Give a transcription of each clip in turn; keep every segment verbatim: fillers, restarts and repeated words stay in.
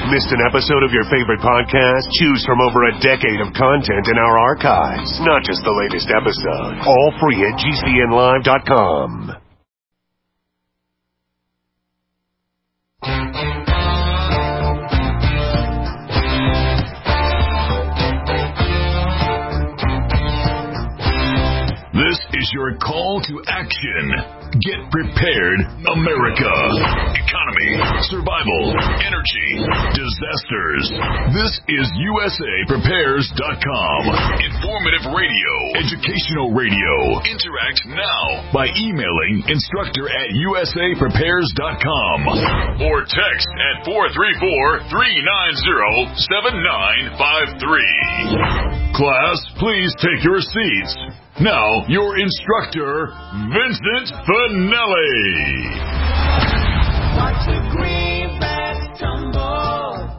Missed an episode of your favorite podcast? Choose from over a decade of content in our archives, not just the latest episode. All free at G C N live dot com. This is your call to action. Get prepared, America. Economy, survival, energy, disasters. This is U S A Prepares dot com. Informative radio, educational radio. Interact now by emailing instructor at U S A Prepares dot com or text at four three four, three nine zero, seven nine five three. Class, please take your seats. Now, your instructor, Vincent Finelli. Watch the greenbacks tumble.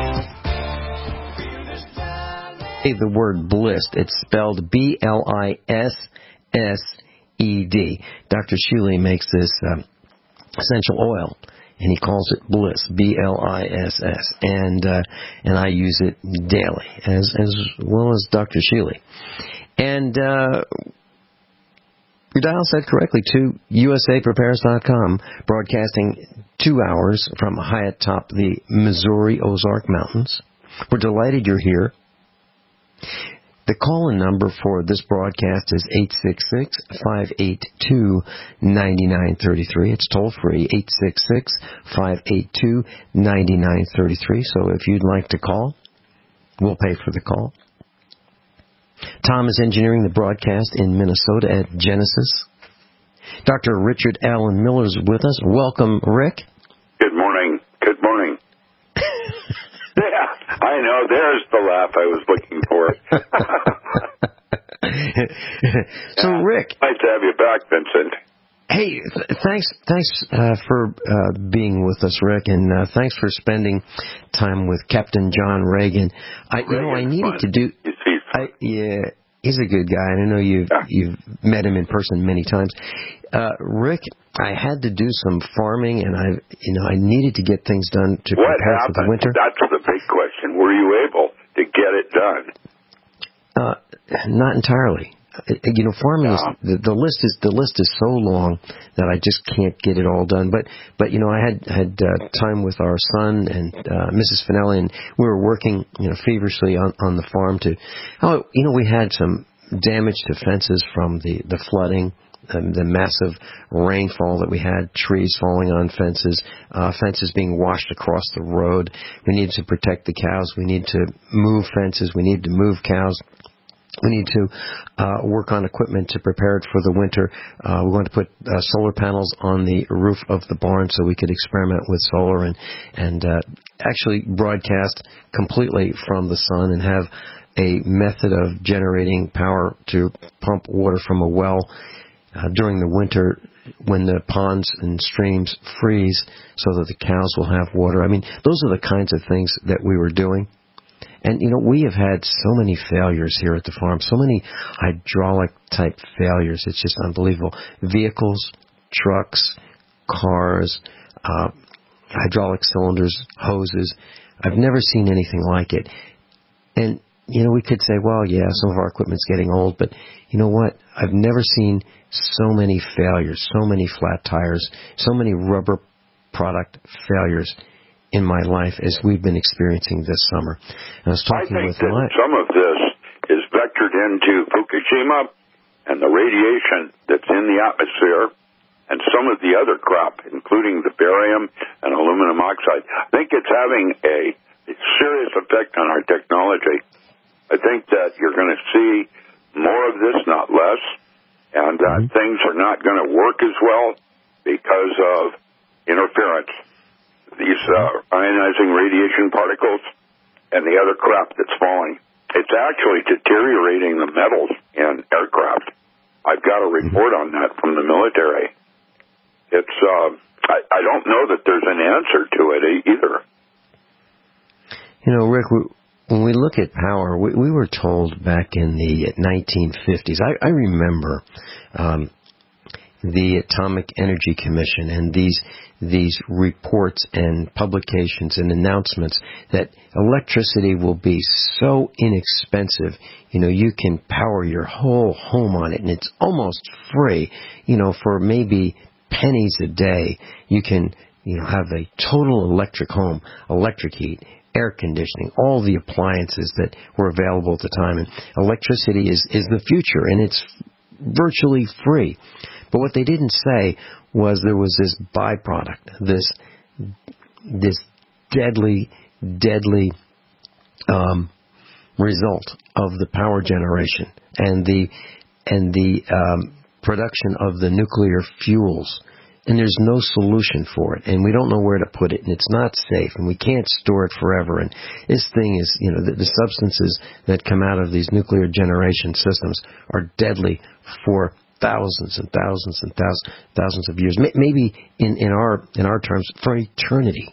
Hey, the word blissed. It's spelled B L I S S E D. Doctor Shuley makes this um, essential oil, and he calls it Bliss, B L I S S, and uh, and I use it daily, as as well as Doctor Shuley. And uh, your dial said correctly to U S A Prepares dot com, broadcasting two hours from high atop the Missouri Ozark Mountains. We're delighted you're here. The call-in number for this broadcast is eight six six, five eight two, nine nine three three. It's toll-free, eight six six, five eight two, nine nine three three. So if you'd like to call, we'll pay for the call. Tom is engineering the broadcast in Minnesota at Genesis. Doctor Richard Allen Miller is with us. Welcome, Rick. Good morning. Good morning. Yeah, I know. There's the laugh I was looking for. So, yeah, Rick. Nice to have you back, Vincent. Hey, th- thanks thanks uh, for uh, being with us, Rick, and uh, thanks for spending time with Captain John Reagan. I, you know, I needed fun. to do... I, yeah, he's a good guy, and I know you've, yeah. you've met him in person many times. Uh, Rick, I had to do some farming, and I, you know, I needed to get things done to what prepare happened? for the winter. That's the big question. Were you able to get it done? Uh, not entirely. You know, farming is the, the list is the list is so long that I just can't get it all done. But but you know, I had had uh, time with our son and uh, Missus Finelli, and we were working you know feverishly on, on the farm to. Oh, you know, we had some damage to fences from the the flooding, um, the massive rainfall that we had, trees falling on fences, uh, fences being washed across the road. We needed to protect the cows. We need to move fences. We need to move cows. We need to uh, work on equipment to prepare it for the winter. Uh, we want to put uh, solar panels on the roof of the barn so we could experiment with solar and and uh, actually broadcast completely from the sun and have a method of generating power to pump water from a well uh, during the winter when the ponds and streams freeze so that the cows will have water. I mean, those are the kinds of things that we were doing. And, you know, we have had so many failures here at the farm, so many hydraulic-type failures. It's just unbelievable. Vehicles, trucks, cars, uh, hydraulic cylinders, hoses. I've never seen anything like it. And, you know, we could say, well, yeah, some of our equipment's getting old, but you know what? I've never seen so many failures, so many flat tires, so many rubber product failures in my life as we've been experiencing this summer. And I was talking I think with that my... some of this is vectored into Fukushima and the radiation that's in the atmosphere and some of the other crop, including the barium and aluminum oxide. I think it's having a serious effect on our technology. I think that you're going to see more of this, not less, and that mm-hmm. things are not going to work as well because of interference. These uh, ionizing radiation particles and the other crap that's falling. It's actually deteriorating the metals in aircraft. I've got a report on that from the military. It's, uh, I, I don't know that there's an answer to it either. You know, Rick, we, when we look at power, we, we were told back in the nineteen fifties, I, I remember, um, the Atomic Energy Commission and these these reports and publications and announcements that electricity will be so inexpensive, you know, you can power your whole home on it, and it's almost free, you know, for maybe pennies a day. You can, you know, have a total electric home, electric heat, air conditioning, all the appliances that were available at the time. And electricity is, is the future, and it's virtually free. But what they didn't say was there was this byproduct, this this deadly, deadly um, result of the power generation and the and the um, production of the nuclear fuels. And there's no solution for it, and we don't know where to put it, and it's not safe, and we can't store it forever. And this thing is, you know, the, the substances that come out of these nuclear generation systems are deadly for thousands and thousands and thousands, thousands of years, maybe in, in our in our terms, for eternity.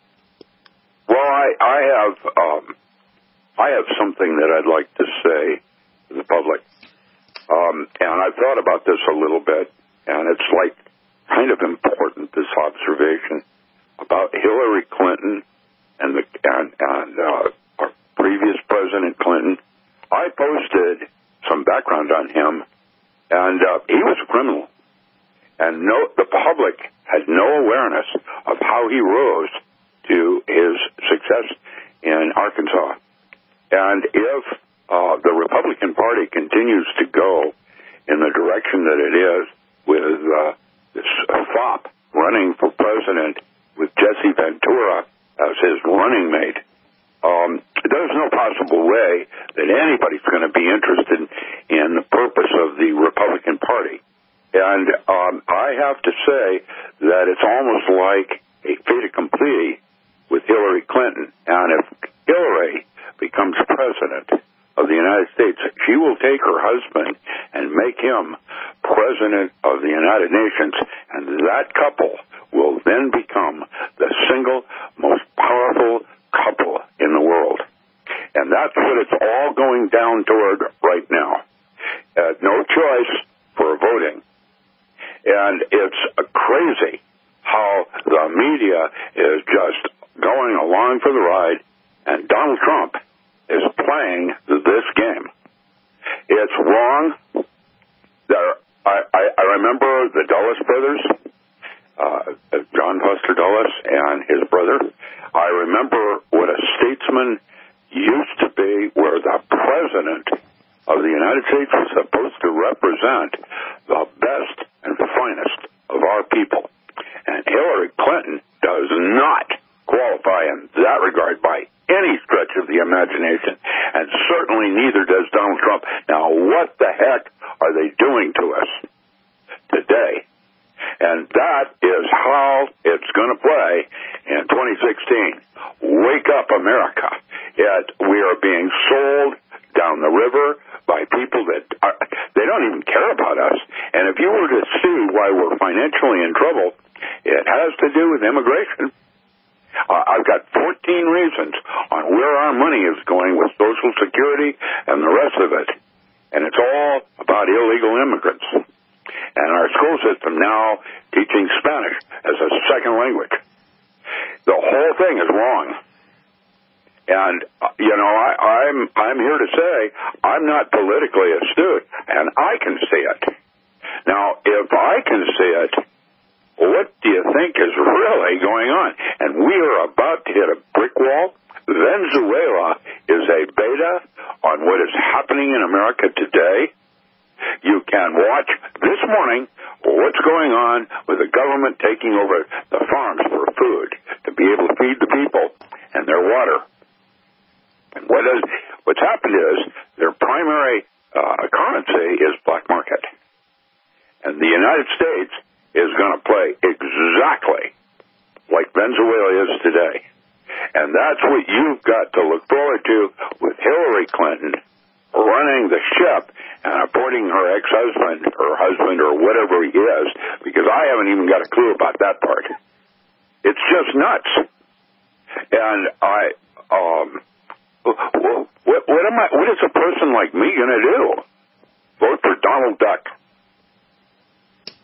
Well, I, I have um, I have something that I'd like to say to the public, um, and I've thought about this a little bit, and it's like kind of important, this observation about Hillary Clinton and the and, and uh, our previous President Clinton. I posted some background on him. And uh, he was a criminal, and no, the public had no awareness of how he rose to his success in Arkansas. And if uh, the Republican Party continues to go in the direction that it is, with uh, this fop running for president with Jesse Ventura as his running mate, Um, there's no possible way that anybody's going to be interested in the purpose of the Republican Party. And um, I have to say that it's almost like a fait accompli with Hillary Clinton. And if Hillary becomes president of the United States, she will take her husband and make him president of the United Nations, and that couple will then become the single most powerful couple in the world. And that's what it's all going down toward right now. Uh, no choice for voting. And it's uh, crazy how the media is just going along for the ride, and Donald Trump is playing this game. It's wrong. There, I, I, I remember the Dulles brothers, uh, John Foster Dulles and his brother. I remember what a statesman used to be, where the president of the United States was supposed to represent the best and finest of our people. And Hillary Clinton does not qualify in that regard by any stretch of the imagination, and certainly neither does Donald Trump. Now, what the heck are they doing to us today? And that is how it's going to play in twenty sixteen. Wake up, America. Yet we are being sold down the river by people that are, they don't even care about us. And if you were to see why we're financially in trouble, it has to do with immigration. Uh, I've got fourteen reasons on where our money is going with Social Security and the rest of it. And it's all about illegal immigrants. And our school system now teaching Spanish as a second language. The whole thing is wrong. And, uh, you know, I, I'm I'm here to say I'm not politically astute, and I can see it. Now, if I can see it, what do you think is really going on? And we are about to hit a brick wall. Venezuela is a beta on what is happening in America today. You can watch this morning what's going on with the government taking over the farms for food to be able to feed the people and their water. And what is, what's happened is their primary uh, currency is black market. And the United States is going to play exactly like Venezuela is today. And that's what you've got to look forward to with Hillary Clinton running the ship and appointing her ex-husband, her husband, or whatever he is, because I haven't even got a clue about that part. It's just nuts. And I, um, what, what am I, what is a person like me going to do? Vote for Donald Duck.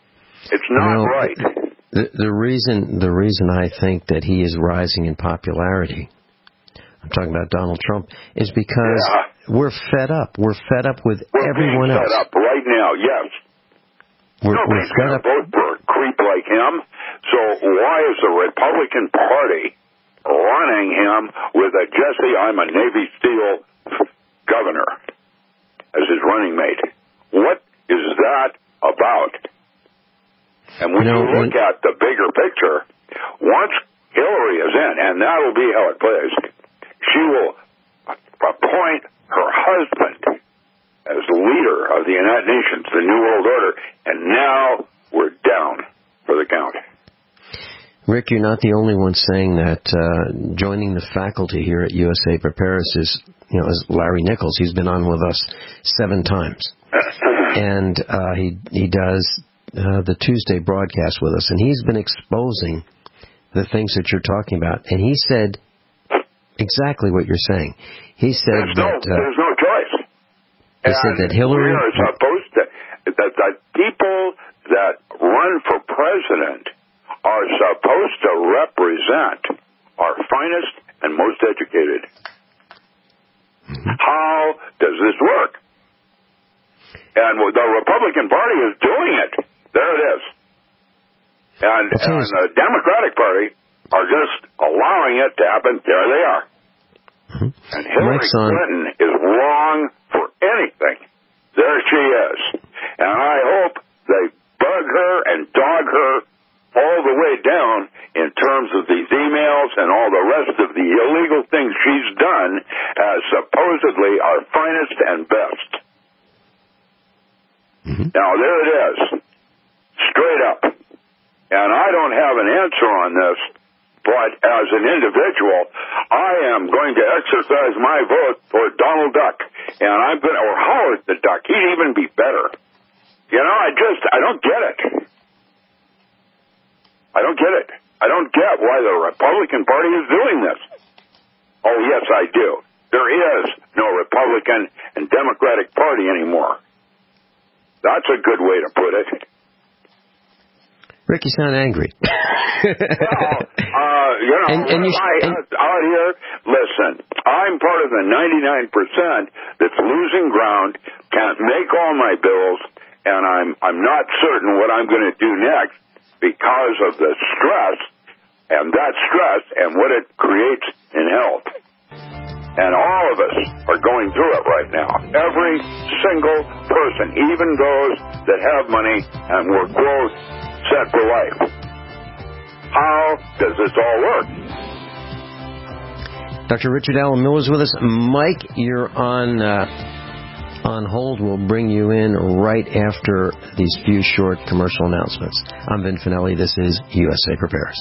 It's not you know, right. The, the reason the reason I think that he is rising in popularity, I'm talking about Donald Trump, is because yeah. we're fed up. We're fed up with we're everyone being else. Fed up right now, yes. We're, Nobody's we're fed going up. to vote for a creep like him. So why is the Republican Party running him with a Jesse, I'm a Navy SEAL governor as his running mate? What is that about? And when you, know, you look when... at the bigger picture, once Hillary is in, and that'll be how it plays, she will appoint her husband as leader of the United Nations, the New World Order, and now we're down for the count. Rick, you're not the only one saying that. Uh, joining the faculty here at U S A Prepares is, you know, is Larry Nichols. He's been on with us seven times, and uh, he he does uh, the Tuesday broadcast with us, and he's been exposing the things that you're talking about. And he said exactly what you're saying. He said there's that no, uh, there's no choice. He said that Hillary we are supposed to that the people that run for president are supposed to represent our finest and most educated. Mm-hmm. How does this work? And the Republican Party is doing it. There it is. And, and the Democratic Party are just allowing it to happen. There they are. Mm-hmm. And Hillary Clinton is wrong for anything. There she is. And I hope they bug her and dog her all the way down in terms of these emails and all the rest of the illegal things she's done as supposedly our finest and best. Mm-hmm. Now, there it is. Straight up. And I don't have an answer on this, but as an individual, I am going to exercise my vote for Donald Duck. And I'm going to, or Howard the Duck. He'd even be better. You know, I just, I don't get it. I don't get it. I don't get why the Republican Party is doing this. Oh, yes, I do. There is no Republican and Democratic Party anymore. That's a good way to put it. Rick, you sound angry. well, uh, you know, and, and you, I, and, out here, listen, I'm part of the ninety-nine percent that's losing ground, can't make all my bills, and I'm I'm not certain what I'm going to do next because of the stress, and that stress and what it creates in health. And all of us are going through it right now. Every single person, even those that have money and were, quote, set for life. How does this all work? Doctor Richard Allen Miller's with us. Mike, you're on uh, on hold. We'll bring you in right after these few short commercial announcements. I'm Vin Finelli. This is U S A Prepares.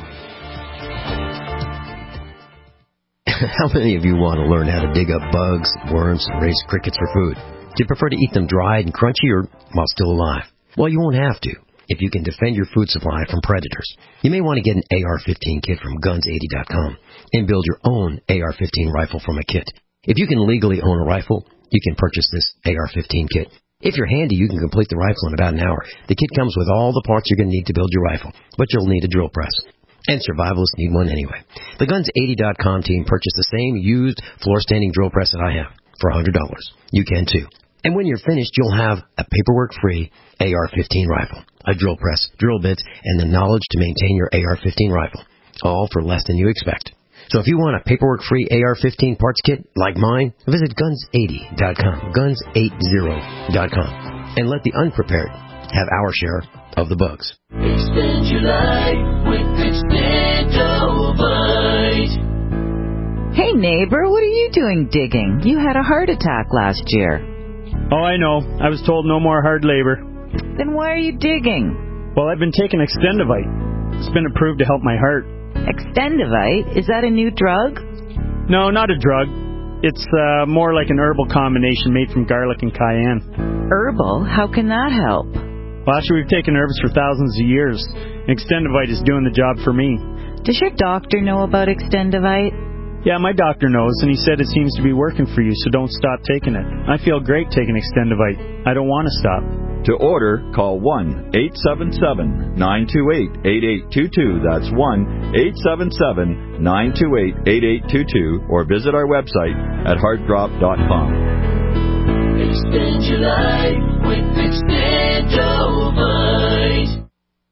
How many of you want to learn how to dig up bugs, worms, and raise crickets for food? Do you prefer to eat them dried and crunchy or while still alive? Well, you won't have to if you can defend your food supply from predators. You may want to get an A R fifteen kit from guns eighty dot com and build your own A R fifteen rifle from a kit. If you can legally own a rifle, you can purchase this A R fifteen kit. If you're handy, you can complete the rifle in about an hour. The kit comes with all the parts you're going to need to build your rifle, but you'll need a drill press. And survivalists need one anyway. The guns eighty dot com team purchased the same used floor-standing drill press that I have for one hundred dollars. You can too. And when you're finished, you'll have a paperwork-free A R fifteen rifle, a drill press, drill bits, and the knowledge to maintain your A R fifteen rifle, all for less than you expect. So if you want a paperwork-free A R fifteen parts kit like mine, visit guns eighty dot com, guns eighty dot com, and let the unprepared have our share of the bugs. Extend your life with Extendovite. Hey neighbor, what are you doing digging? You had a heart attack last year. Oh, I know. I was told no more hard labor. Then why are you digging? Well, I've been taking Extendovite. It's been approved to help my heart. Extendovite? Is that a new drug? No, not a drug. It's uh, more like an herbal combination made from garlic and cayenne. Herbal? How can that help? Well, actually, we've taken herbs for thousands of years. Extendovite is doing the job for me. Does your doctor know about Extendovite? Yeah, my doctor knows, and he said it seems to be working for you, so don't stop taking it. I feel great taking Extendovite. I don't want to stop. To order, call one eight seven seven, nine two eight, eight eight two two. That's one eight seven seven, nine two eight, eight eight two two, or visit our website at heart drop dot com. Extend your life with Extendovite.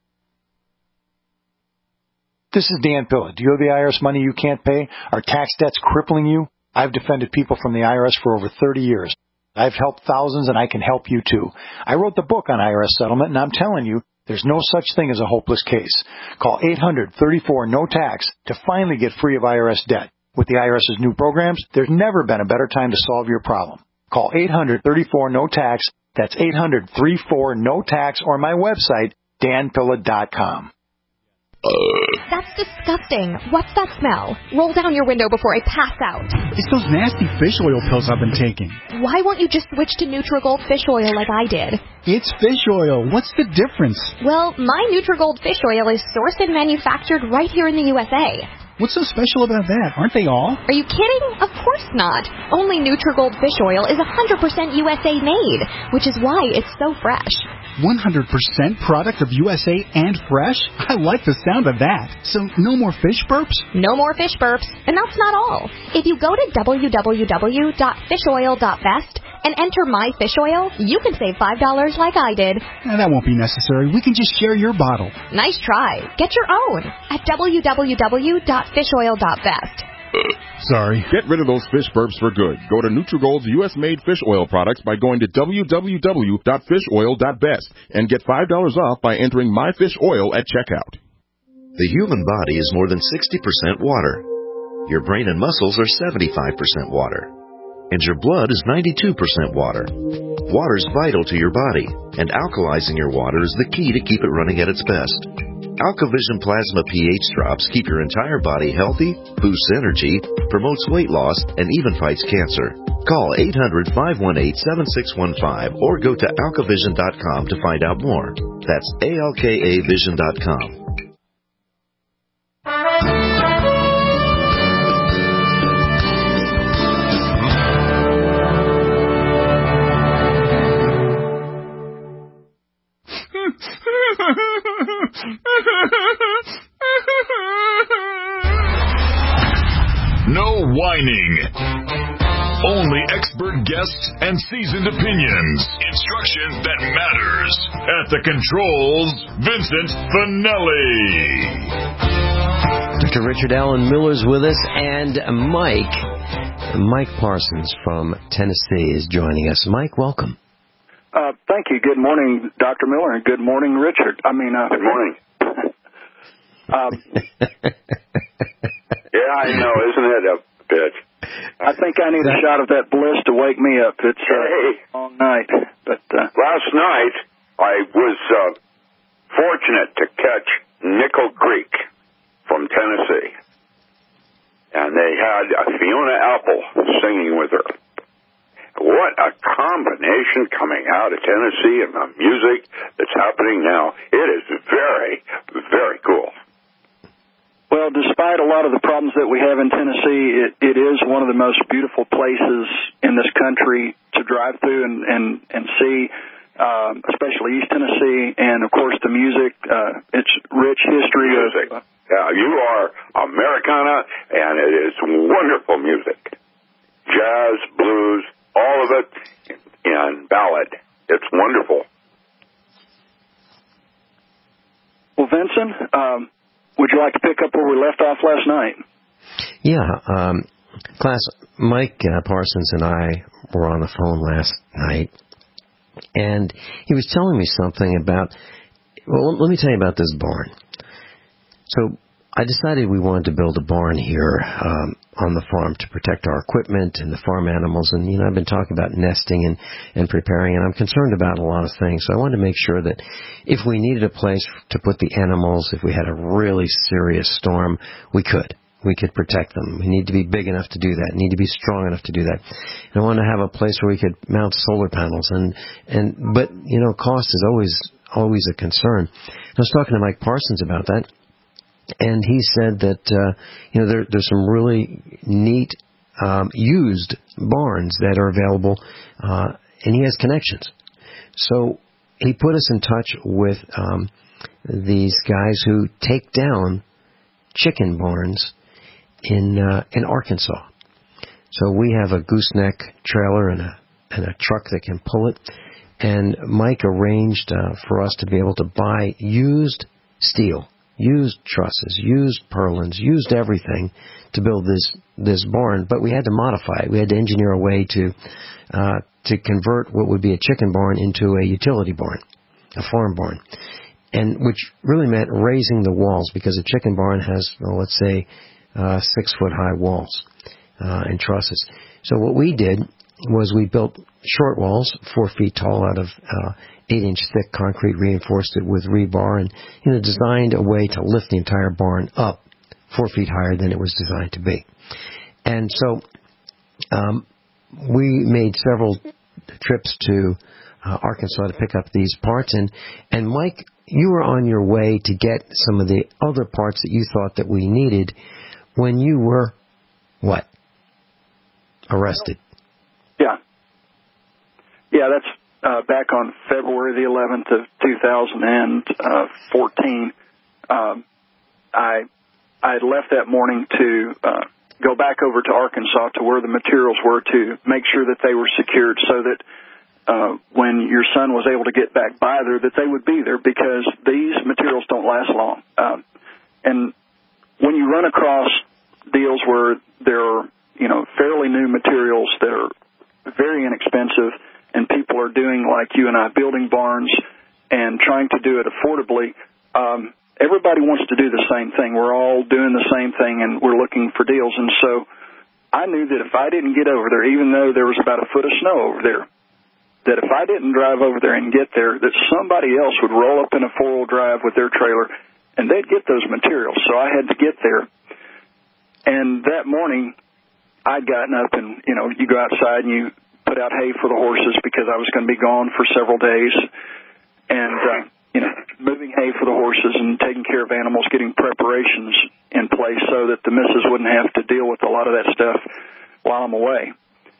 This is Dan Pilla. Do you owe the I R S money you can't pay? Are tax debts crippling you? I've defended people from the I R S for over thirty years. I've helped thousands, and I can help you, too. I wrote the book on I R S settlement, and I'm telling you, there's no such thing as a hopeless case. Call eight hundred, thirty-four, no tax to finally get free of I R S debt. With the IRS's new programs, there's never been a better time to solve your problem. Call eight hundred, thirty-four, no tax. That's eight hundred, thirty-four, no tax, or my website, dan pilla dot com. That's disgusting. What's that smell? Roll down your window before I pass out. It's those nasty fish oil pills I've been taking. Why won't you just switch to Nutrigold fish oil like I did? It's fish oil. What's the difference? Well, my Nutrigold fish oil is sourced and manufactured right here in the U S A. What's so special about that? Aren't they all? Are you kidding? Of course not. Only Nutrigold fish oil is one hundred percent U S A made, which is why it's so fresh. one hundred percent product of U S A and fresh? I like the sound of that. So no more fish burps? No more fish burps. And that's not all. If you go to w w w dot fish oil dot vest and enter my fish oil, you can save five dollars like I did. Eh, that won't be necessary. We can just share your bottle. Nice try. Get your own at w w w dot fish oil dot vest. Sorry. Get rid of those fish burps for good. Go to Nutrigold's U S-made fish oil products by going to w w w dot fish oil dot vest and get five dollars off by entering my fish oil at checkout. The human body is more than sixty percent water. Your brain and muscles are seventy-five percent water. And your blood is ninety-two percent water. Water is vital to your body, and alkalizing your water is the key to keep it running at its best. AlkaVision Plasma pH drops keep your entire body healthy, boosts energy, promotes weight loss, and even fights cancer. Call eight hundred, five one eight, seven six one five or go to alkavision dot com to find out more. That's A L K A vision dot com. No whining. Only expert guests and seasoned opinions. Instruction that matters. At the controls, Vincent Finelli. Doctor Richard Allen Miller's with us, and Mike, Mike Parsons from Tennessee is joining us. Mike, welcome. Uh, thank you. Good morning, Doctor Miller, and good morning, Richard. I mean, uh, good morning. um, yeah, I know, isn't it a bitch? I think I need a shot of that bliss to wake me up. It's uh, hey. a long night. But uh, last night, I was uh, fortunate to catch Nickel Creek from Tennessee, and they had uh, Fiona Apple singing with her. What a combination coming out of Tennessee and the music that's happening now. It is very, very cool. Well, despite a lot of the problems that we have in Tennessee, it, it is one of the most beautiful places in this country to drive through and, and, and see, uh, especially East Tennessee, and, of course, the music. Uh, it's rich history. Music. Of, uh, yeah, you are Americana, and it is wonderful music. Jazz, blues, all of it, and ballad. It's wonderful. Well, Vincent, um, would you like to pick up where we left off last night? Yeah. Um, class, Mike uh, Parsons and I were on the phone last night, and he was telling me something about, well, let me tell you about this barn. So I decided we wanted to build a barn here um, on the farm to protect our equipment and the farm animals. And, you know, I've been talking about nesting and, and preparing, and I'm concerned about a lot of things. So I wanted to make sure that if we needed a place to put the animals, if we had a really serious storm, we could. We could protect them. We need to be big enough to do that. We need to be strong enough to do that. And I wanted to have a place where we could mount solar panels. And, and but, you know, cost is always always a concern. I was talking to Mike Parsons about that. And he said that, uh, you know, there, there's some really neat um, used barns that are available, uh, and he has connections. So he put us in touch with um, these guys who take down chicken barns in uh, in Arkansas. So we have a gooseneck trailer and a and a truck that can pull it. And Mike arranged uh, for us to be able to buy used steel, used trusses, used purlins, used everything to build this this barn. But we had to modify it. We had to engineer a way to uh, to convert what would be a chicken barn into a utility barn, a farm barn, and which really meant raising the walls, because a chicken barn has, well, let's say, uh, six foot high walls uh, and trusses. So what we did was we built short walls, four feet tall, out of uh, eight inch thick concrete, reinforced it with rebar, and you know designed a way to lift the entire barn up four feet higher than it was designed to be. And so um, we made several trips to uh, Arkansas to pick up these parts, and and Mike, you were on your way to get some of the other parts that you thought that we needed when you were what? Arrested. Yeah. Yeah, that's uh, back on February the eleventh of two thousand fourteen. Um, I I had left that morning to uh, go back over to Arkansas to where the materials were to make sure that they were secured so that uh, when your son was able to get back by there, that they would be there, because these materials don't last long. Um, and when you run across deals where there are, you know, fairly new materials that are very inexpensive, and people are doing like you and I, building barns and trying to do it affordably, um, everybody wants to do the same thing. We're all doing the same thing, and we're looking for deals. And so I knew that if I didn't get over there, even though there was about a foot of snow over there, that if I didn't drive over there and get there, that somebody else would roll up in a four-wheel drive with their trailer, and they'd get those materials. So I had to get there. And that morning, I'd gotten up, and, you know, you go outside and you put out hay for the horses, because I was going to be gone for several days, and, uh, you know, moving hay for the horses and taking care of animals, getting preparations in place so that the missus wouldn't have to deal with a lot of that stuff while I'm away.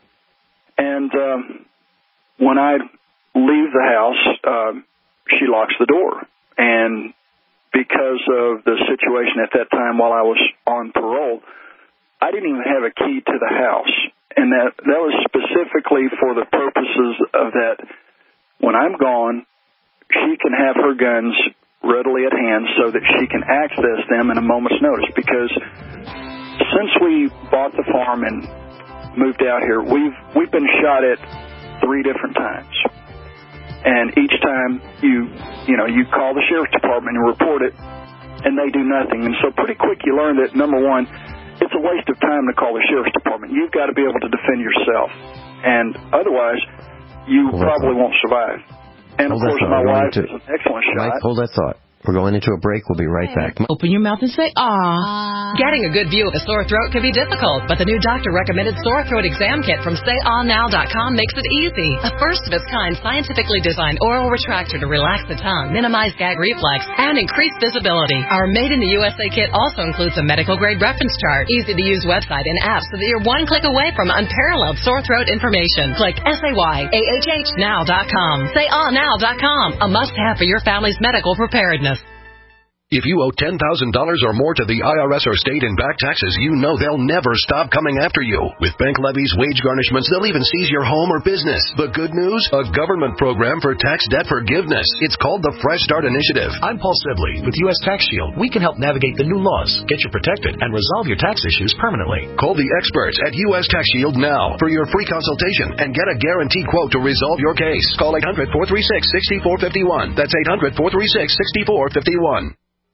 And um, when I leave the house, uh, she locks the door. And because of the situation at that time while I was on parole, I didn't even have a key to the house. And that, that was specifically for the purposes of that when I'm gone, she can have her guns readily at hand so that she can access them in a moment's notice. Because since we bought the farm and moved out here, we've we've been shot at three different times. And each time you you know you call the sheriff's department and report it, and they do nothing. And so pretty quick you learn that, number one, it's a waste of time to call the sheriff's department. You've got to be able to defend yourself, and otherwise you hold probably won't survive. And, hold of course, my wife is an excellent shot. Mike, hold that thought. We're going into a break. We'll be right back. Open your mouth and say, "Aw." Getting a good view of a sore throat can be difficult, but the new doctor-recommended sore throat exam kit from say all now dot com makes it easy. A first-of-its-kind, scientifically designed oral retractor to relax the tongue, minimize gag reflex, and increase visibility. Our made-in-the-U S A kit also includes a medical-grade reference chart, easy-to-use website, and app so that you're one click away from unparalleled sore throat information. Click S A Y A H H now dot com. say all now dot com, a must-have for your family's medical preparedness. If you owe ten thousand dollars or more to the I R S or state in back taxes, you know they'll never stop coming after you. With bank levies, wage garnishments, they'll even seize your home or business. The good news? A government program for tax debt forgiveness. It's called the Fresh Start Initiative. I'm Paul Sibley with U S Tax Shield. We can help navigate the new laws, get you protected, and resolve your tax issues permanently. Call the experts at U S Tax Shield now for your free consultation and get a guaranteed quote to resolve your case. Call eight hundred, four three six, six four five one. That's eight hundred, four three six, six four five one.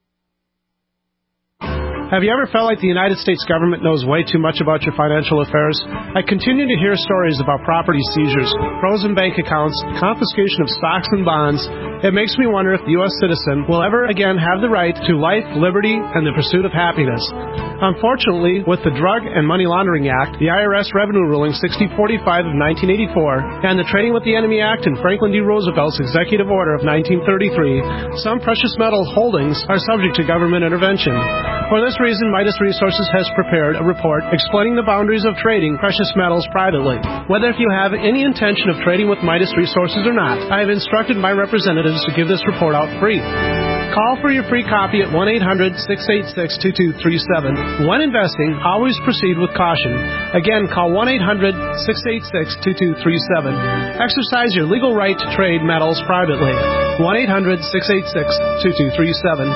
Have you ever felt like the United States government knows way too much about your financial affairs? I continue to hear stories about property seizures, frozen bank accounts, confiscation of stocks and bonds. It makes me wonder if the U S citizen will ever again have the right to life, liberty, and the pursuit of happiness. Unfortunately, with the Drug and Money Laundering Act, the I R S Revenue Ruling sixty forty-five of nineteen eighty-four, and the Trading with the Enemy Act and Franklin D. Roosevelt's Executive Order of nineteen thirty-three, some precious metal holdings are subject to government intervention. For this reason, Midas Resources has prepared a report explaining the boundaries of trading precious metals privately. Whether if you have any intention of trading with Midas Resources or not, I have instructed my representatives to give this report out free. Call for your free copy at one eight hundred, six eight six, two two three seven. When investing, always proceed with caution. Again, call one eight hundred, six eight six, two two three seven. Exercise your legal right to trade metals privately. one eight hundred, six eight six, two two three seven.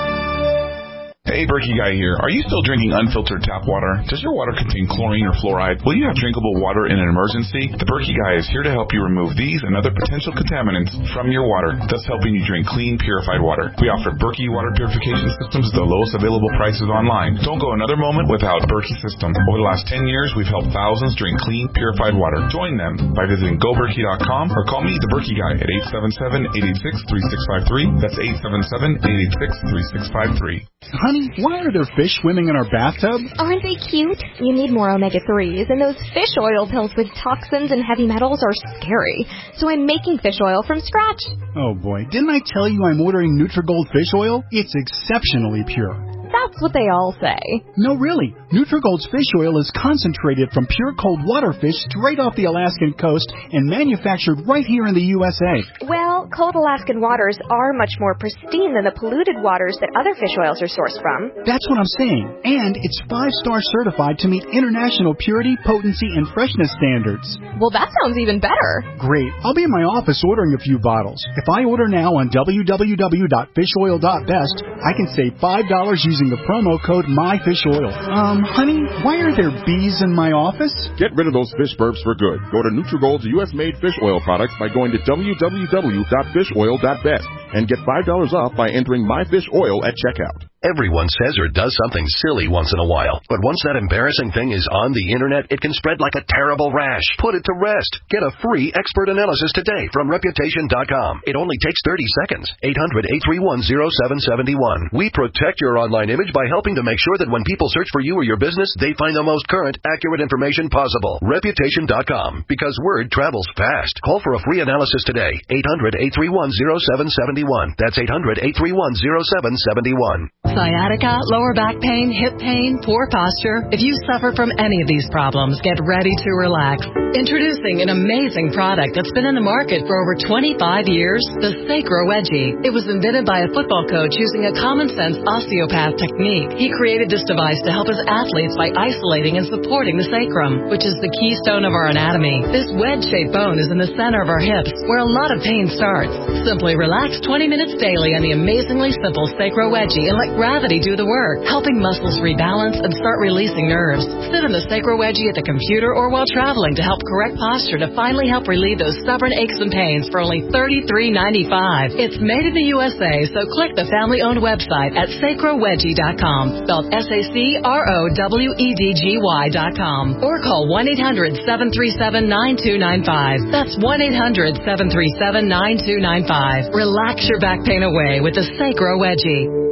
Hey, Berkey Guy here. Are you still drinking unfiltered tap water? Does your water contain chlorine or fluoride? Will you have drinkable water in an emergency? The Berkey Guy is here to help you remove these and other potential contaminants from your water, thus helping you drink clean, purified water. We offer Berkey water purification systems at the lowest available prices online. Don't go another moment without Berkey system. Over the last ten years, we've helped thousands drink clean, purified water. Join them by visiting go berkey dot com or call me, the Berkey Guy, at eight seven seven, eight eight six, three six five three. That's eight seven seven, eight eight six, three six five three. Honey, why are there fish swimming in our bathtub? Aren't they cute? You need more omega threes, and those fish oil pills with toxins and heavy metals are scary. So I'm making fish oil from scratch. Oh boy, didn't I tell you I'm ordering Nutrigold fish oil? It's exceptionally pure. That's what they all say. No, really. Nutrigold's fish oil is concentrated from pure cold water fish straight off the Alaskan coast and manufactured right here in the U S A. Well, cold Alaskan waters are much more pristine than the polluted waters that other fish oils are sourced from. That's what I'm saying. And it's five-star certified to meet international purity, potency, and freshness standards. Well, that sounds even better. Great. I'll be in my office ordering a few bottles. If I order now on w w w dot fish oil dot best, I can save five dollars using the promo code MyFishOil. Um, honey, why are there bees in my office? Get rid of those fish burps for good. Go to Nutrigold's U S-made fish oil products by going to w w w dot fish oil dot best and get five dollars off by entering MyFishOil at checkout. Everyone says or does something silly once in a while. But once that embarrassing thing is on the internet, it can spread like a terrible rash. Put it to rest. Get a free expert analysis today from Reputation dot com. It only takes thirty seconds. eight hundred, eight three one, zero seven seven one. We protect your online image by helping to make sure that when people search for you or your business, they find the most current, accurate information possible. Reputation dot com. Because word travels fast. Call for a free analysis today. eight hundred, eight three one, zero seven seven one. That's eight hundred, eight three one, zero seven seven one. Sciatica, lower back pain, hip pain, poor posture. If you suffer from any of these problems, get ready to relax. Introducing an amazing product that's been in the market for over twenty-five years, the Sacro Wedgie. It was invented by a football coach using a common-sense osteopath technique. He created this device to help his athletes by isolating and supporting the sacrum, which is the keystone of our anatomy. This wedge-shaped bone is in the center of our hips, where a lot of pain starts. Simply relax twenty minutes daily on the amazingly simple Sacro Wedgie and let gravity do the work, helping muscles rebalance and start releasing nerves. Sit in the Sacro Wedgie at the computer or while traveling to help correct posture to finally help relieve those stubborn aches and pains for only thirty-three ninety-five. It's made in the U S A, so click the family-owned website at sacro wedgie dot com, spelled S A C R O W E D G Y dot com, or call one eight hundred, seven three seven, nine two nine five. That's one eight hundred, seven three seven, nine two nine five. Relax your back pain away with the Sacro Wedgie.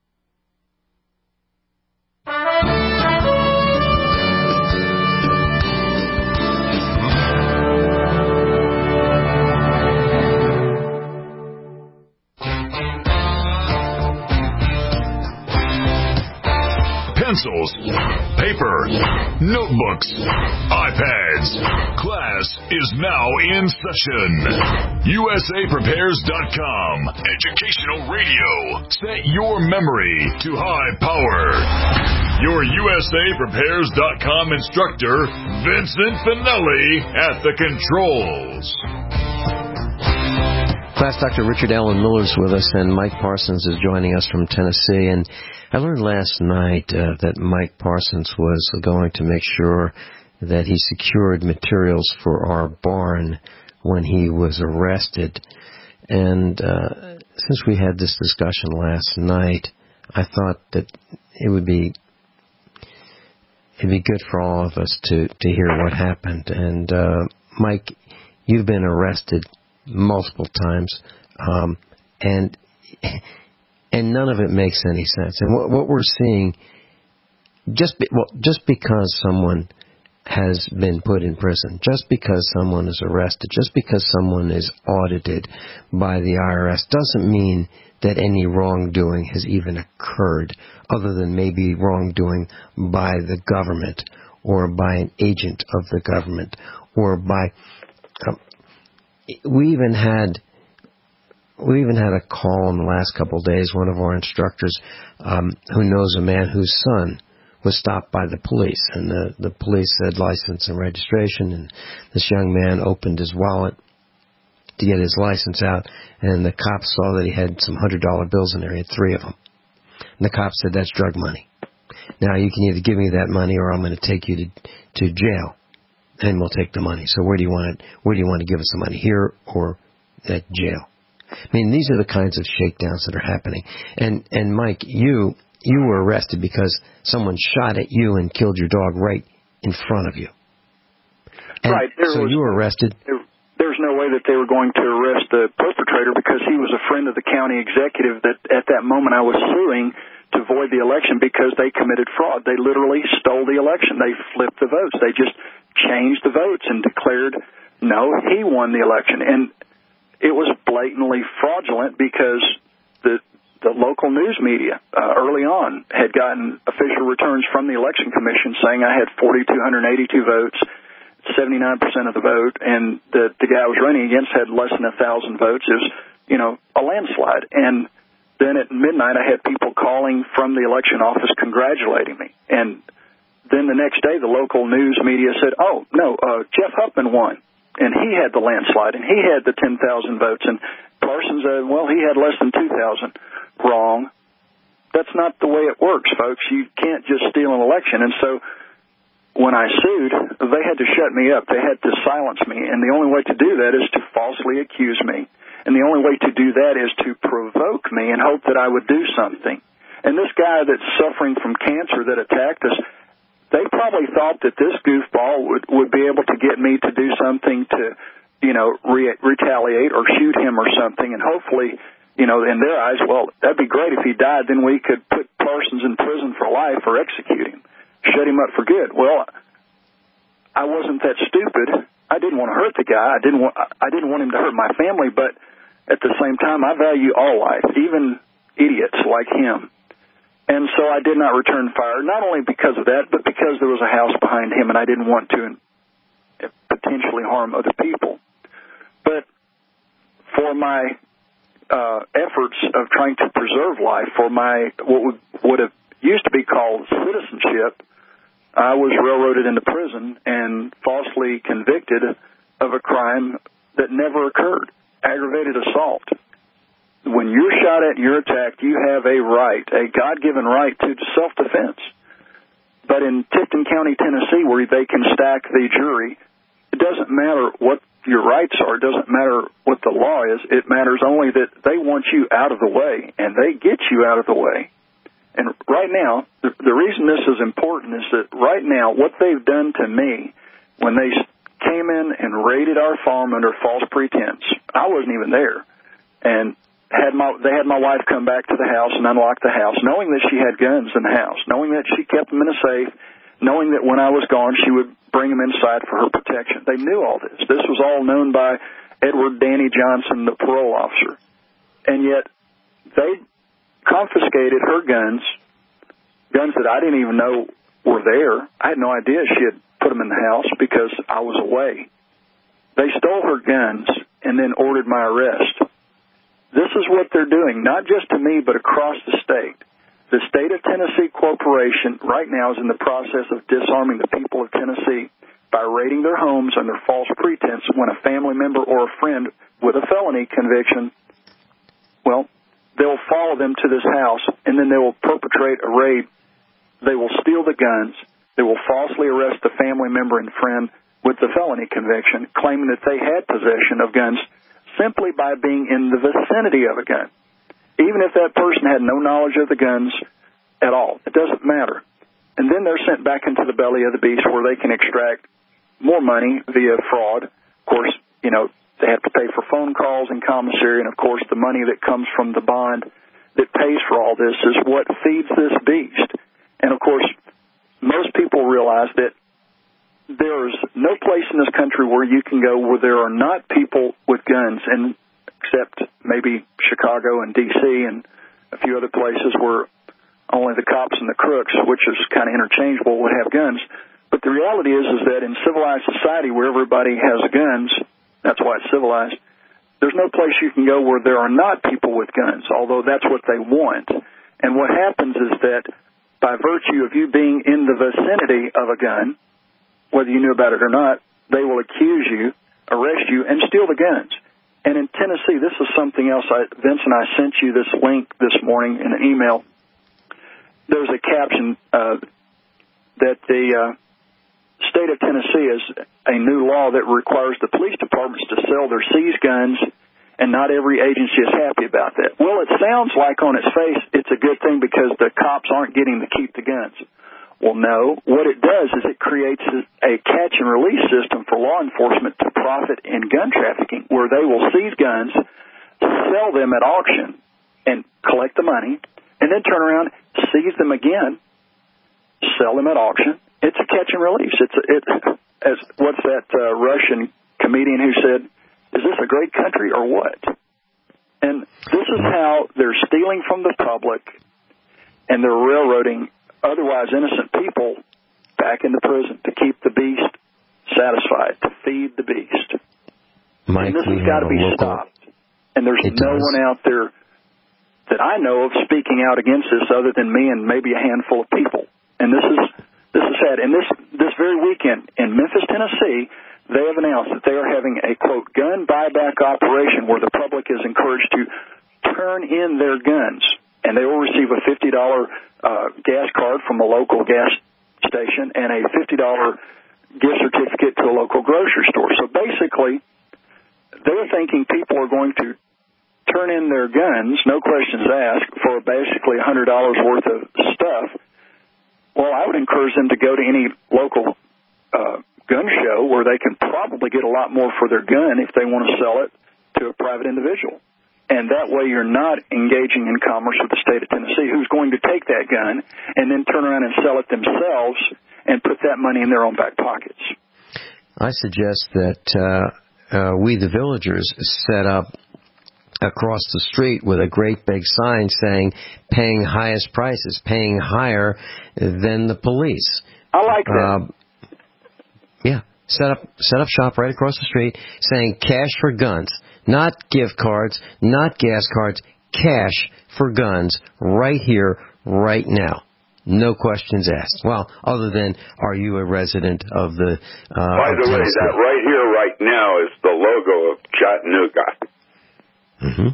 Pencils, paper, notebooks, iPads. Class is now in session. U S A Prepares dot com. Educational radio. Set your memory to high power. Your U S A Prepares dot com instructor, Vincent Finelli, at the controls. Class Doctor Richard Allen Miller's with us, and Mike Parsons is joining us from Tennessee. And I learned last night uh, that Mike Parsons was going to make sure that he secured materials for our barn when he was arrested. And uh, since we had this discussion last night, I thought that it would be it'd be good for all of us to, to hear what happened. And uh, Mike, you've been arrested multiple times, um, and and none of it makes any sense. And what, what we're seeing, just be, well, just because someone has been put in prison, just because someone is arrested, just because someone is audited by the I R S, doesn't mean that any wrongdoing has even occurred, other than maybe wrongdoing by the government or by an agent of the government or by... Um, we even had... We even had a call in the last couple of days, one of our instructors um, who knows a man whose son was stopped by the police, and the, the police said license and registration, and this young man opened his wallet to get his license out, and the cops saw that he had some one hundred dollar bills in there. He had three of them. And the cops said, that's drug money. Now, you can either give me that money or I'm going to take you to, to jail, and we'll take the money. So where do you want it? Where do you want to give us the money, here or at jail? I mean, these are the kinds of shakedowns that are happening. And, and Mike, you... You were arrested because someone shot at you and killed your dog right in front of you. And right. There so was, you were arrested? There, there's no way that they were going to arrest the perpetrator because he was a friend of the county executive that at that moment I was suing to void the election because they committed fraud. They literally stole the election. They flipped the votes. They just changed the votes and declared, no, he won the election. And it was blatantly fraudulent because the The local news media uh, early on had gotten official returns from the Election Commission saying I had four thousand two hundred eighty-two votes, seventy-nine percent of the vote, and the, the guy I was running against had less than one thousand votes. It was, you know, a landslide. And then at midnight I had people calling from the election office congratulating me. And then the next day the local news media said, oh, no, uh, Jeff Huffman won. And he had the landslide, and he had the ten thousand votes. And Parsons said, well, he had less than two thousand. Wrong. That's not the way it works, folks. You can't just steal an election. And so when I sued, they had to shut me up. They had to silence me. And the only way to do that is to falsely accuse me. And the only way to do that is to provoke me and hope that I would do something. And this guy that's suffering from cancer that attacked us, they probably thought that this goofball would, would be able to get me to do something to, you know, re- retaliate or shoot him or something. And hopefully, you know, in their eyes, well, that'd be great if he died. Then we could put Parsons in prison for life or execute him, shut him up for good. Well, I wasn't that stupid. I didn't want to hurt the guy. I didn't want. I didn't want him to hurt my family. But at the same time, I value all life, even idiots like him. And so I did not return fire, not only because of that, but because there was a house behind him, and I didn't want to potentially harm other people. But for my Uh, efforts of trying to preserve life, for my what would, would have used to be called citizenship, I was railroaded into prison and falsely convicted of a crime that never occurred, aggravated assault. When you're shot at and you're attacked, you have a right, a God-given right to self-defense. But in Tifton County, Tennessee, where they can stack the jury, it doesn't matter what your rights are. It doesn't matter what the law is. It matters only that they want you out of the way, and they get you out of the way. And right now, the, the reason this is important is that right now, what they've done to me when they came in and raided our farm under false pretense, I wasn't even there, and had my they had my wife come back to the house and unlock the house, knowing that she had guns in the house, knowing that she kept them in a safe, knowing that when I was gone, she would bring them inside for her protection. They knew all this. This was all known by Edward Danny Johnson, the parole officer. And yet they confiscated her guns, guns that I didn't even know were there. I had no idea she had put them in the house because I was away. They stole her guns and then ordered my arrest. This is what they're doing, not just to me, but across the state. The State of Tennessee Corporation right now is in the process of disarming the people of Tennessee by raiding their homes under false pretense when a family member or a friend with a felony conviction, well, they'll follow them to this house, and then they will perpetrate a raid. They will steal the guns. They will falsely arrest the family member and friend with the felony conviction, claiming that they had possession of guns simply by being in the vicinity of a gun. Even if that person had no knowledge of the guns at all. It doesn't matter. And then they're sent back into the belly of the beast where they can extract more money via fraud. Of course, you know, they have to pay for phone calls and commissary, and, of course, the money that comes from the bond that pays for all this is what feeds this beast. And, of course, most people realize that no place in this country where you can go where there are not people with guns, and except maybe Chicago and D C and a few other places where only the cops and the crooks, which is kind of interchangeable, would have guns. But the reality is, is that in civilized society where everybody has guns, that's why it's civilized, there's no place you can go where there are not people with guns, although that's what they want. And what happens is that by virtue of you being in the vicinity of a gun, whether you knew about it or not, they will accuse you, arrest you, and steal the guns. And in Tennessee, this is something else. I, Vince and I sent you this link this morning in an email. There's a caption uh, that the uh, state of Tennessee is a new law that requires the police departments to sell their seized guns, and not every agency is happy about that. Well, it sounds like on its face it's a good thing because the cops aren't getting to keep the guns. Well, no. What it does is it creates a catch-and-release system for law enforcement to profit in gun trafficking, where they will seize guns, sell them at auction, and collect the money, and then turn around, seize them again, sell them at auction. It's a catch-and-release. It's a, it, as what's that uh, Russian comedian who said, "Is this a great country or what?" And this is how they're stealing from the public, and they're railroading otherwise innocent people back into prison to keep the beast satisfied, to feed the beast. Mike, and this has got to be stopped. And there's no does. one out there that I know of speaking out against this other than me and maybe a handful of people. And this is this is sad. And this this very weekend in Memphis, Tennessee, they have announced that they are having a, quote, gun buyback operation where the public is encouraged to turn in their guns. And they will receive a fifty dollars uh, gas card from a local gas station and a fifty dollars gift certificate to a local grocery store. So basically, they're thinking people are going to turn in their guns, no questions asked, for basically one hundred dollars worth of stuff. Well, I would encourage them to go to any local uh, gun show where they can probably get a lot more for their gun if they want to sell it to a private individual. And that way you're not engaging in commerce with the state of Tennessee, who's going to take that gun and then turn around and sell it themselves and put that money in their own back pockets. I suggest that uh, uh, we, the villagers, set up across the street with a great big sign saying, paying highest prices, paying higher than the police. I like that. Uh, yeah, set up, set up shop right across the street saying cash for guns. Not gift cards, not gas cards, cash for guns right here, right now. No questions asked. Well, other than, are you a resident of the... Uh, By the way, that right here, right now, is the logo of Chattanooga. Mm-hmm.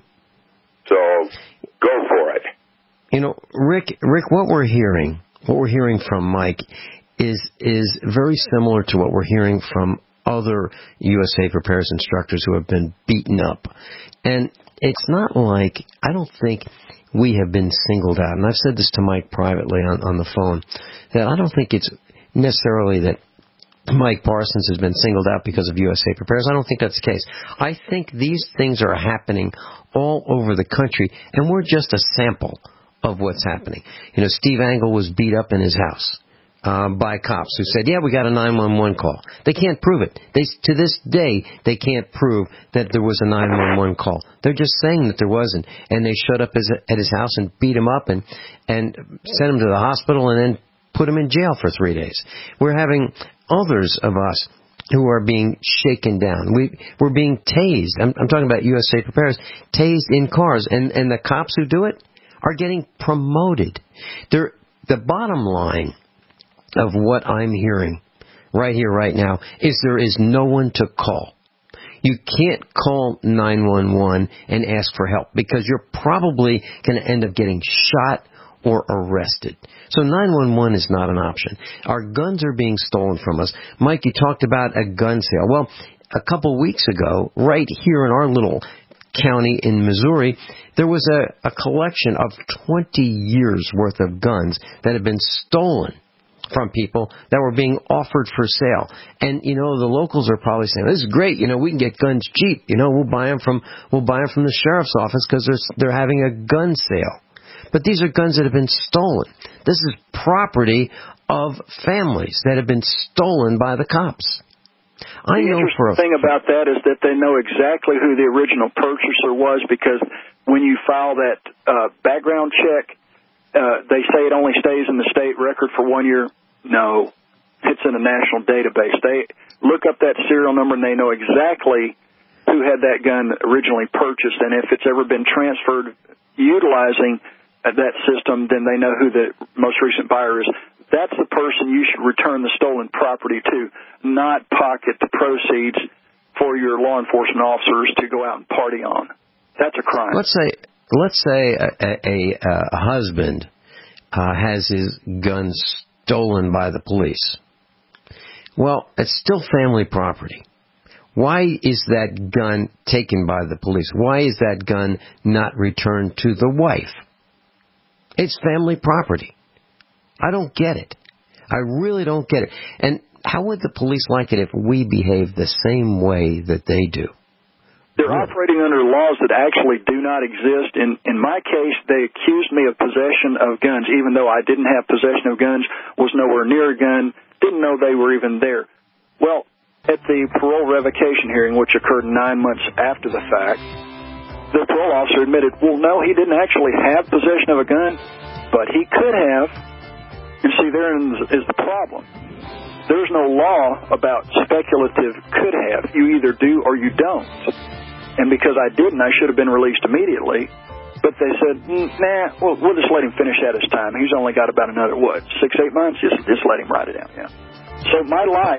So, go for it. You know, Rick, Rick, what we're hearing, what we're hearing from Mike is is very similar to what we're hearing from other U S A Prepares instructors who have been beaten up. And it's not like, I don't think we have been singled out. And I've said this to Mike privately on, on the phone, that I don't think it's necessarily that Mike Parsons has been singled out because of U S A Prepares. I don't think that's the case. I think these things are happening all over the country, and we're just a sample of what's happening. You know, Steve Angle was beat up in his house. Uh, by cops who said, yeah, we got a nine one one call. They can't prove it. They, to this day, they can't prove that there was a nine one one call. They're just saying that there wasn't. And they showed up his, at his house and beat him up and, and sent him to the hospital and then put him in jail for three days. We're having others of us who are being shaken down. We, we're being tased. I'm, I'm talking about U S A Prepares, tased in cars. And, and the cops who do it are getting promoted. They're, the bottom line of what I'm hearing right here, right now, is there is no one to call. You can't call nine one one and ask for help because you're probably going to end up getting shot or arrested. So nine one one is not an option. Our guns are being stolen from us. Mike, you talked about a gun sale. Well, a couple weeks ago, right here in our little county in Missouri, there was a, a collection of twenty years worth of guns that had been stolen from people that were being offered for sale. And, you know, the locals are probably saying, this is great, you know, we can get guns cheap. You know, we'll buy them from, we'll buy them from the sheriff's office because they're, they're having a gun sale. But these are guns that have been stolen. This is property of families that have been stolen by the cops. I the know interesting for a thing about that is that they know exactly who the original purchaser was, because when you file that uh, background check, uh, they say it only stays in the state record for one year. No, it's in a national database. They look up that serial number and they know exactly who had that gun originally purchased, and if it's ever been transferred utilizing that system, then they know who the most recent buyer is. That's the person you should return the stolen property to, not pocket the proceeds for your law enforcement officers to go out and party on. That's a crime. Let's say, let's say a, a, a husband uh, has his gun stolen by the police. Well, it's still family property. Why is that gun taken by the police? Why is that gun not returned to the wife? It's family property. I don't get it. I really don't get it. And how would the police like it if we behave the same way that they do? They're really operating under laws that actually do not exist. In in my case, they accused me of possession of guns, even though I didn't have possession of guns, was nowhere near a gun, didn't know they were even there. Well, at the parole revocation hearing, which occurred nine months after the fact, the parole officer admitted, well, no, he didn't actually have possession of a gun, but he could have. And see, therein is the problem. There's no law about speculative could have. You either do or you don't. And because I didn't, I should have been released immediately. But they said, mm, nah, well, we'll just let him finish out his time. He's only got about another, what, six, eight months? Just, just let him write it out, yeah. So my life...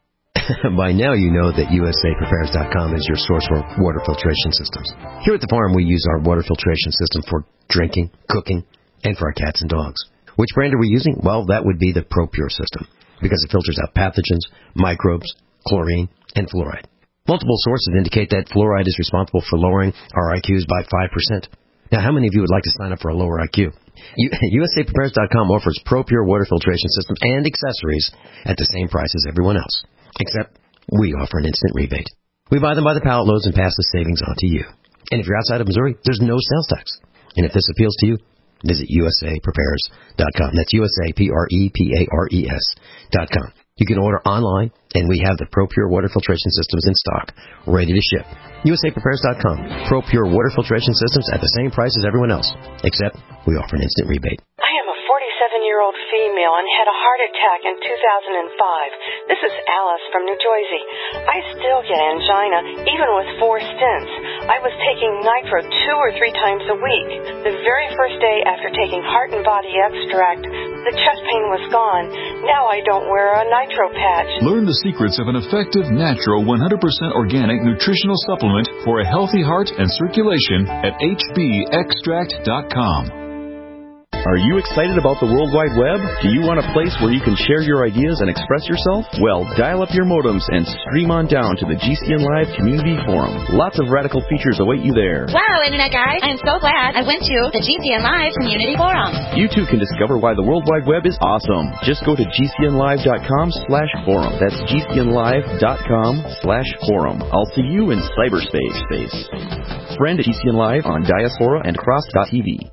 By now you know that U S A Prepares dot com is your source for water filtration systems. Here at the farm, we use our water filtration system for drinking, cooking, and for our cats and dogs. Which brand are we using? Well, that would be the ProPure system, because it filters out pathogens, microbes, chlorine, and fluoride. Multiple sources indicate that fluoride is responsible for lowering our I Qs by five percent. Now, how many of you would like to sign up for a lower I Q? U S A Prepares dot com offers ProPure water filtration system and accessories at the same price as everyone else, except we offer an instant rebate. We buy them by the pallet loads and pass the savings on to you. And if you're outside of Missouri, there's no sales tax. And if this appeals to you, visit U S A Prepares dot com. That's U S A P R E P A R E S dot com. You can order online, and we have the ProPure water filtration systems in stock, ready to ship. U S A Prepares dot com. ProPure water filtration systems at the same price as everyone else, except we offer an instant rebate. I am a forty-seven-year-old female and had a heart attack in two thousand five. This is Alice from New Jersey. I still get angina, even with four stents. I was taking nitro two or three times a week. The very first day after taking Heart and Body Extract, the chest pain was gone. Now I don't wear a nitro patch. Learn the secrets of an effective, natural, one hundred percent organic nutritional supplement for a healthy heart and circulation at H B extract dot com. Are you excited about the World Wide Web? Do you want a place where you can share your ideas and express yourself? Well, dial up your modems and stream on down to the G C N Live Community Forum. Lots of radical features await you there. Wow, Internet guys, I'm so glad I went to the G C N Live Community Forum. You too can discover why the World Wide Web is awesome. Just go to G C N live dot com slash forum. That's G C N live dot com slash forum. I'll see you in cyberspace. Space. Friend at G C N Live on Diaspora and Cross dot T V.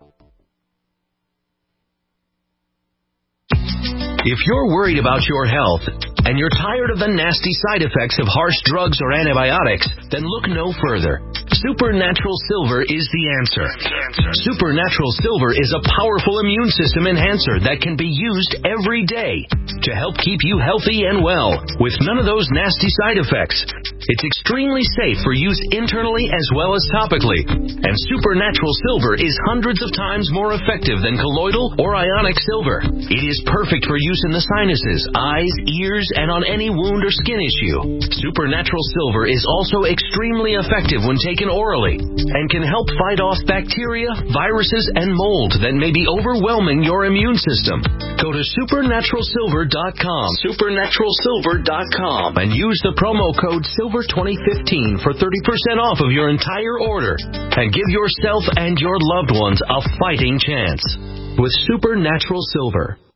If you're worried about your health and you're tired of the nasty side effects of harsh drugs or antibiotics, then look no further. Supernatural Silver is the answer. Supernatural Silver is a powerful immune system enhancer that can be used every day to help keep you healthy and well with none of those nasty side effects. It's extremely safe for use internally as well as topically. And Supernatural Silver is hundreds of times more effective than colloidal or ionic silver. It is perfect for use in the sinuses, eyes, ears, and on any wound or skin issue. Supernatural Silver is also extremely effective when taken orally and can help fight off bacteria, viruses, and mold that may be overwhelming your immune system. Go to supernatural silver dot com, supernatural silver dot com, and use the promo code silver twenty fifteen for thirty percent off of your entire order and give yourself and your loved ones a fighting chance with Supernatural Silver.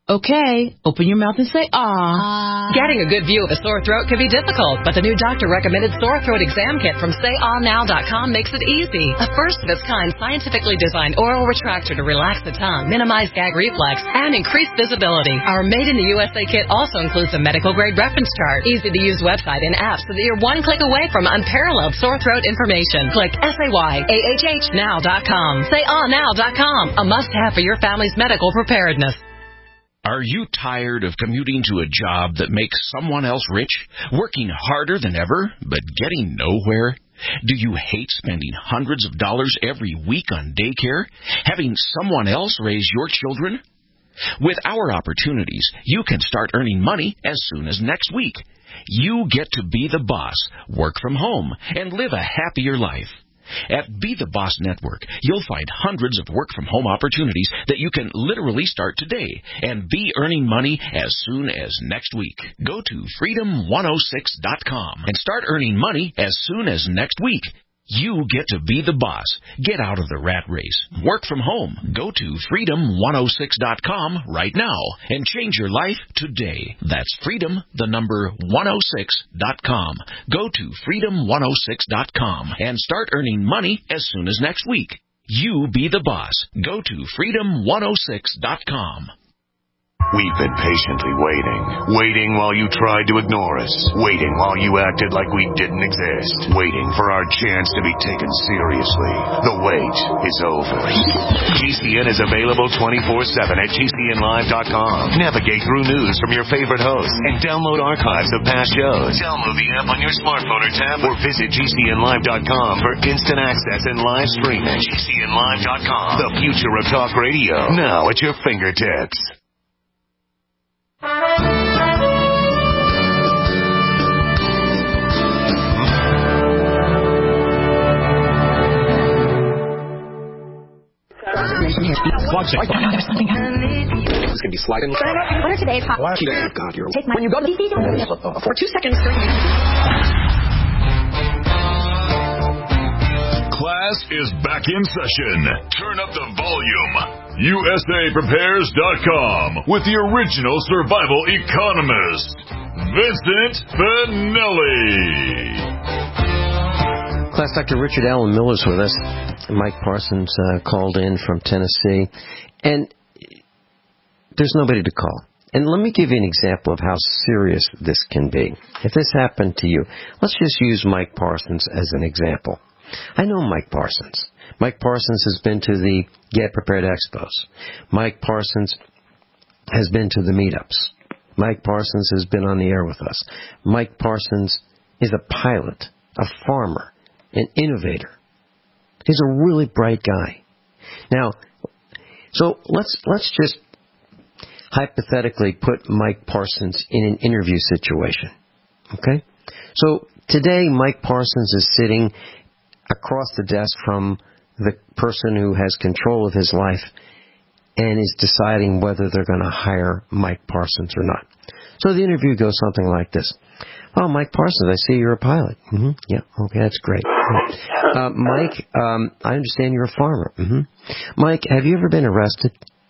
Okay, open your mouth and say, "Aw." Getting a good view of a sore throat can be difficult, but the new doctor-recommended sore throat exam kit from say all now dot com makes it easy. A first-of-its-kind, scientifically designed oral retractor to relax the tongue, minimize gag reflex, and increase visibility. Our made-in-the-U S A kit also includes a medical-grade reference chart, easy-to-use website, and apps so that you're one click away from unparalleled sore throat information. Click S A Y A H H now dot com. say all now dot com, a must-have for your family's medical preparedness. Are you tired of commuting to a job that makes someone else rich, working harder than ever, but getting nowhere? Do you hate spending hundreds of dollars every week on daycare, having someone else raise your children? With our opportunities, you can start earning money as soon as next week. You get to be the boss, work from home, and live a happier life. At Be the Boss Network, you'll find hundreds of work-from-home opportunities that you can literally start today and be earning money as soon as next week. Go to freedom one oh six dot com and start earning money as soon as next week. You get to be the boss. Get out of the rat race. Work from home. Go to freedom one oh six dot com right now and change your life today. That's freedom, the number one oh six dot com. Go to freedom one oh six dot com and start earning money as soon as next week. You be the boss. Go to freedom one oh six dot com. We've been patiently waiting. Waiting while you tried to ignore us. Waiting while you acted like we didn't exist. Waiting for our chance to be taken seriously. The wait is over. G C N is available twenty-four seven at G C N live dot com. Navigate through news from your favorite hosts and download archives of past shows. Download the app on your smartphone or tablet or visit G C N live dot com for instant access and live streaming. G C N live dot com. The future of talk radio. Now at your fingertips. This is going to be sliding. What are today's hot oh, God, you're... Take my... When you go to the... For two seconds... Class is back in session. Turn up the volume. U S A Prepares dot com with the original survival economist, Vincent Finelli. Class, Doctor Richard Allen Miller's with us. Mike Parsons uh, called in from Tennessee. And there's nobody to call. And let me give you an example of how serious this can be. If this happened to you, let's just use Mike Parsons as an example. I know Mike Parsons. Mike Parsons has been to the Get Prepared Expos. Mike Parsons has been to the meetups. Mike Parsons has been on the air with us. Mike Parsons is a pilot, a farmer, an innovator. He's a really bright guy. Now, so let's let's just hypothetically put Mike Parsons in an interview situation. Okay? So today Mike Parsons is sitting across the desk from the person who has control of his life and is deciding whether they're going to hire Mike Parsons or not. So the interview goes something like this. Oh, Mike Parsons, I see you're a pilot. Mm-hmm. Yeah, okay, that's great. Uh, Mike, um, I understand you're a farmer. Mm-hmm. Mike, have you ever been arrested?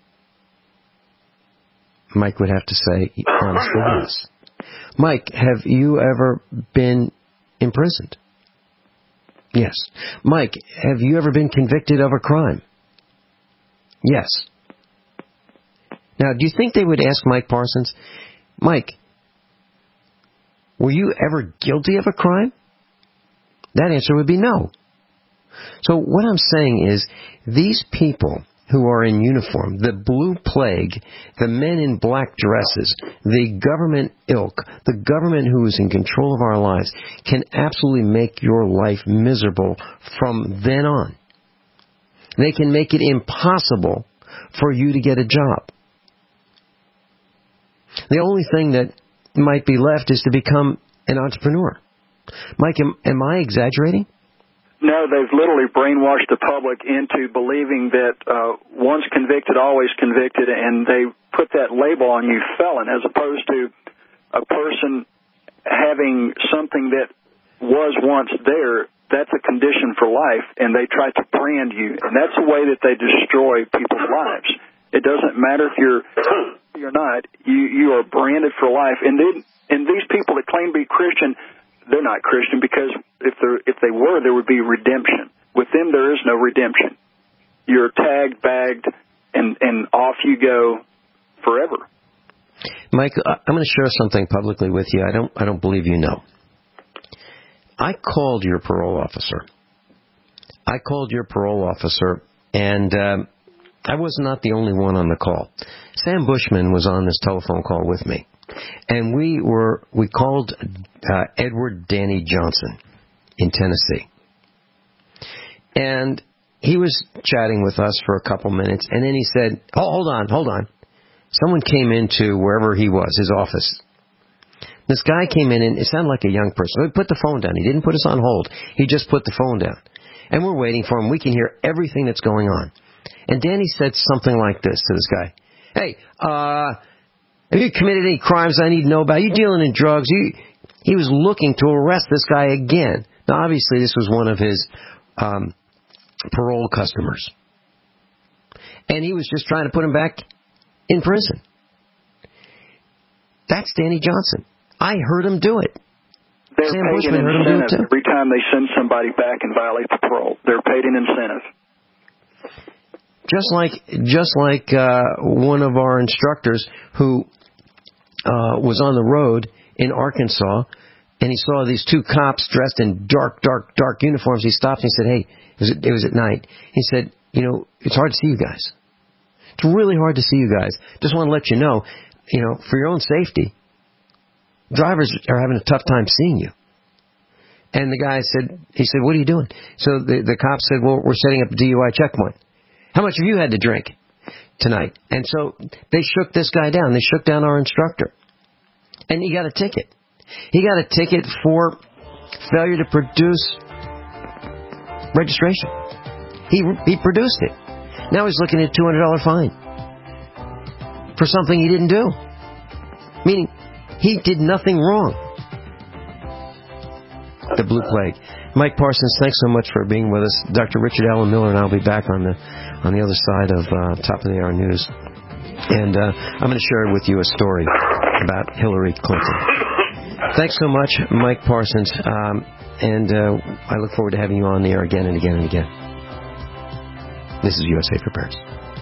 Mike would have to say, honestly, yes. Mike, have you ever been imprisoned? Yes. Mike, have you ever been convicted of a crime? Yes. Now, do you think they would ask Mike Parsons, Mike, were you ever guilty of a crime? That answer would be no. So what I'm saying is, these people who are in uniform, the blue plague, the men in black dresses, the government ilk, the government who is in control of our lives, can absolutely make your life miserable from then on. They can make it impossible for you to get a job. The only thing that might be left is to become an entrepreneur. Mike, am, am I exaggerating? No, they've literally brainwashed the public into believing that uh, once convicted, always convicted, and they put that label on you, felon, as opposed to a person having something that was once there. That's a condition for life, and they try to brand you, and that's the way that they destroy people's lives. It doesn't matter if you're or not, you you are branded for life. And then and these people that claim to be Christian, they're not Christian because if they if they were, there would be redemption. With them, there is no redemption. You're tagged, bagged, and and off you go forever. Mike, I'm going to share something publicly with you. I don't I don't believe you know. I called your parole officer. I called your parole officer, and um, I was not the only one on the call. Sam Bushman was on this telephone call with me, and we were we called uh, Edward Danny Johnson in Tennessee, and he was chatting with us for a couple minutes, and then he said, "Oh, hold on, hold on." Someone came into wherever he was, his office. This guy came in, and it sounded like a young person. He put the phone down. He didn't put us on hold. He just put the phone down. And we're waiting for him. We can hear everything that's going on. And Danny said something like this to this guy. Hey, uh, have you committed any crimes I need to know about? Are you dealing in drugs? You, he was looking to arrest this guy again. Now, obviously, this was one of his um, parole customers. And he was just trying to put him back in prison. That's Danny Johnson. I heard him do it. They're Sam paid Bushman an heard him do it incentive too. every time they send somebody back and violate the parole. They're paid an incentive. Just like, just like uh, one of our instructors who uh, was on the road in Arkansas, and he saw these two cops dressed in dark, dark, dark uniforms. He stopped and he said, "Hey, it was, it was at night." He said, "You know, it's hard to see you guys. It's really hard to see you guys. Just want to let you know, you know, for your own safety, drivers are having a tough time seeing you." And the guy said, he said, "What are you doing?" So the, the cop said, "Well, we're setting up a D U I checkpoint. How much have you had to drink tonight?" And so they shook this guy down. They shook down our instructor. And he got a ticket. He got a ticket for failure to produce registration. He he produced it. Now he's looking at a two hundred dollars fine for something he didn't do. Meaning, he did nothing wrong. The Blue Plague. Mike Parsons, thanks so much for being with us. Doctor Richard Allen Miller and I will be back on the on the other side of uh, Top of the Hour News. And uh, I'm going to share with you a story about Hillary Clinton. Thanks so much, Mike Parsons. Um, and uh, I look forward to having you on the air again and again and again. This is U S A Prepares.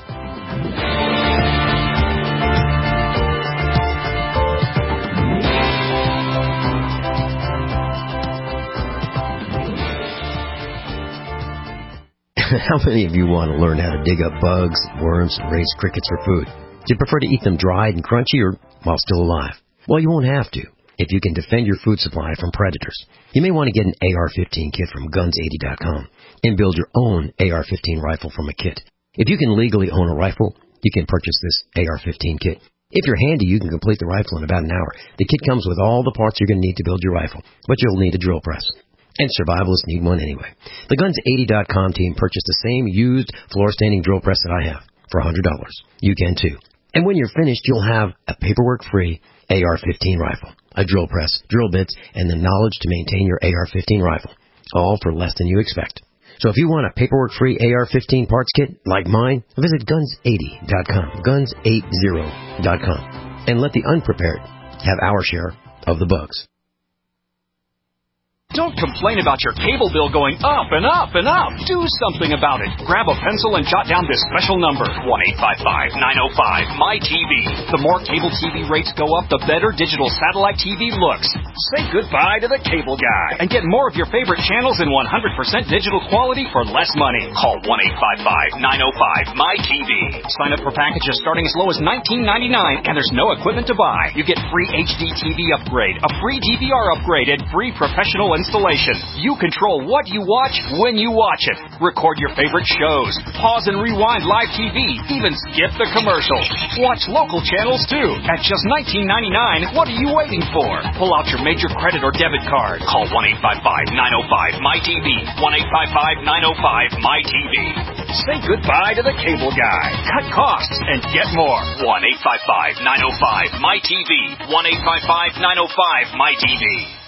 How many of you want to learn how to dig up bugs, worms, and raise crickets for food? Do you prefer to eat them dried and crunchy or while still alive? Well, you won't have to if you can defend your food supply from predators. You may want to get an A R fifteen kit from guns eighty dot com and build your own A R fifteen rifle from a kit. If you can legally own a rifle, you can purchase this A R fifteen kit. If you're handy, you can complete the rifle in about an hour. The kit comes with all the parts you're going to need to build your rifle, but you'll need a drill press. And survivalists need one anyway. The guns eighty dot com team purchased the same used floor-standing drill press that I have for one hundred dollars. You can too. And when you're finished, you'll have a paperwork-free A R fifteen rifle, a drill press, drill bits, and the knowledge to maintain your A R fifteen rifle, all for less than you expect. So if you want a paperwork-free A R fifteen parts kit like mine, visit guns eighty dot com, guns eighty dot com, and let the unprepared have our share of the bugs. Don't complain about your cable bill going up and up and up. Do something about it. Grab a pencil and jot down this special number, one eight five five, nine oh five, M Y T V. The more cable T V rates go up, the better digital satellite T V looks. Say goodbye to the cable guy and get more of your favorite channels in one hundred percent digital quality for less money. Call one eight five five, nine oh five, M Y T V. Sign up for packages starting as low as nineteen ninety-nine, and there's no equipment to buy. You get free H D T V upgrade, a free D V R upgrade, and free professional installation. You control what you watch when you watch it. Record your favorite shows. Pause and rewind live T V. Even skip the commercials. Watch local channels too. At just nineteen ninety-nine, what are you waiting for? Pull out your major credit or debit card. Call one eight five five, nine oh five, M Y T V. one eight five five, nine oh five, M Y T V. Say goodbye to the cable guy. Cut costs and get more. one eight five five, nine oh five, M Y T V. one eight five five, nine oh five, M Y T V.